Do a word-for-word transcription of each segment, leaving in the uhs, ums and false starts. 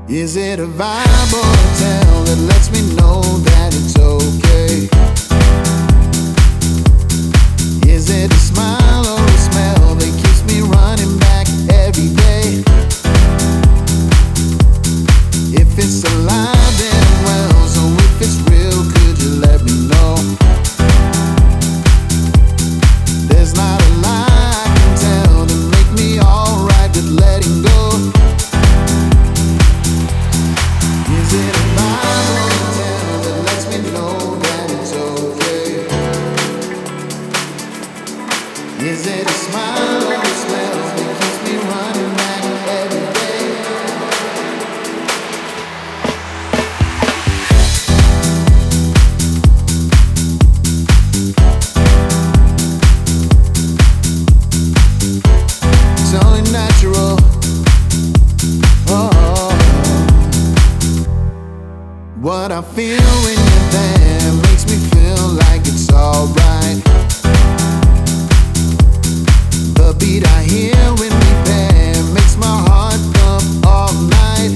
Is it a vibe or a tell that lets me know that it's okay? Is it a smile or a smell that keeps me running back every day? If it's alive then well, so if it's real, could you let me know? There's not a lie I can tell to make me alright with letting go. Is it a vibe or a tell that lets me know that it's okay? Is it a smile or a smell that keeps me running back every day? It's only natural. Oh, what I feel when you're there makes me feel like it's alright. The beat I hear when we pair makes my heart thump all night.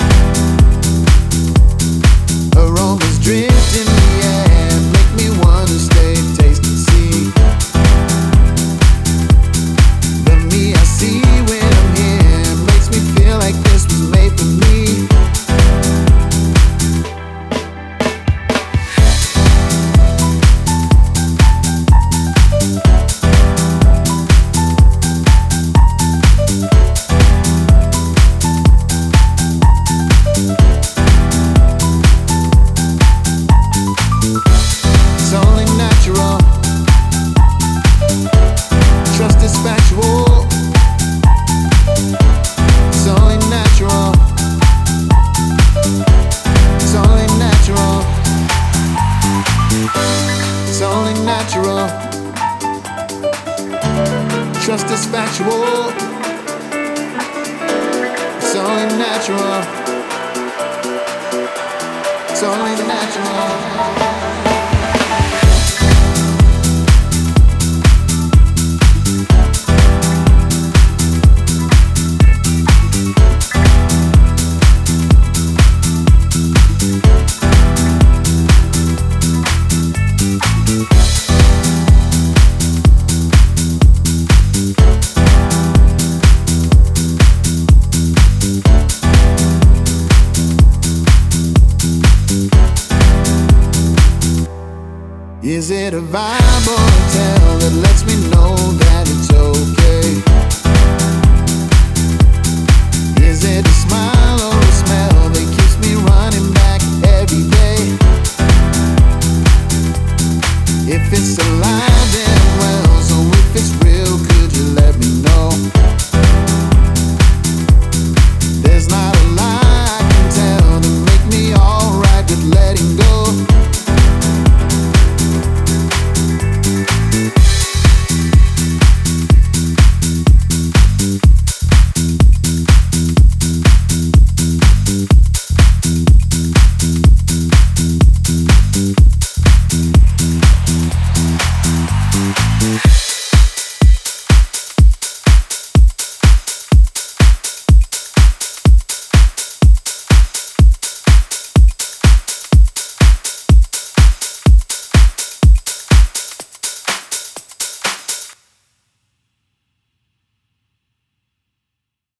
Aromas drift in the air, make me wanna stay, taste and see. The me I see when I'm here makes me feel like this was made for me. Trust is factual. It's only natural. It's only natural. Is it a vibe or a tell that lets me know